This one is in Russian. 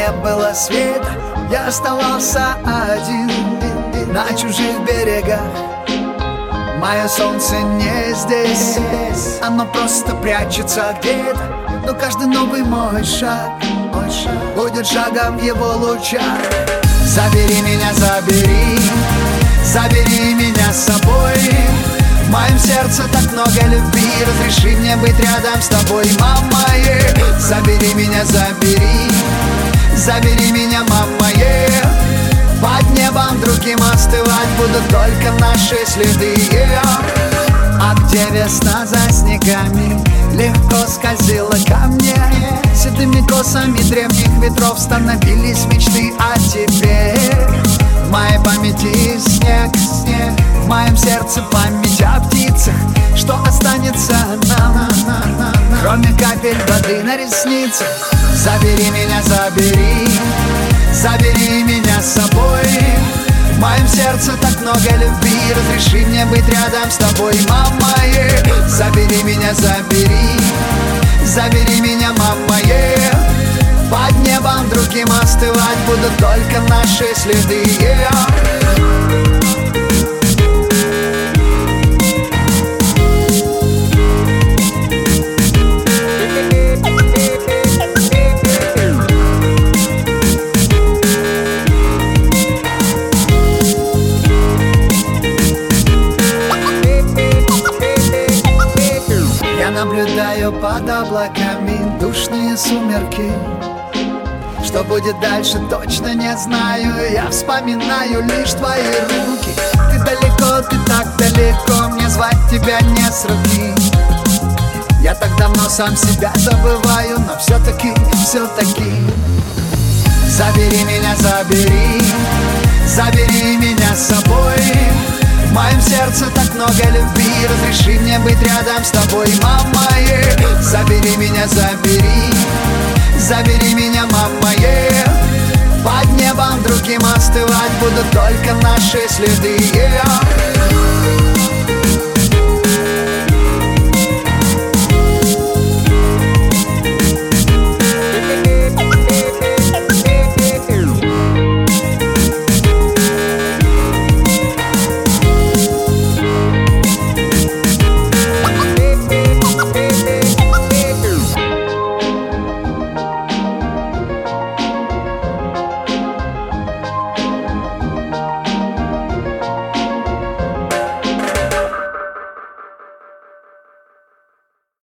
не было света, я оставался один на чужих берегах. Мое солнце не здесь, оно просто прячется где-то. Но каждый новый мой шаг будет шагом в его лучах. Забери меня, забери меня с собой. В моем сердце так много любви, разреши мне быть рядом с тобой, мама. Забери меня, забери меня, мама. Под небом другим остывать будут только наши следы. А где весна за снегами легко скользила ко мне, седыми косами древних ветров становились мечты о тебе. В моей памяти снег, в моем сердце память о птицах. Что останется нам, кроме капель воды на ресницах? Забери меня, забери меня с собой. В моем сердце так много любви, разреши мне быть рядом с тобой, мама. Забери меня, забери меня, мама. Под небом другим остывать будут только наши следы. Наблюдаю под облаками душные сумерки. Что будет дальше, точно не знаю. Я вспоминаю лишь твои руки. Ты далеко, ты так далеко, мне звать тебя не с руки. Я так давно сам себя забываю, но все-таки забери меня, забери меня с собой. В моем сердце так много любви, разреши мне быть рядом с тобой, мама. Забери меня, забери меня, мама. Под небом другим остывать будут только наши следы.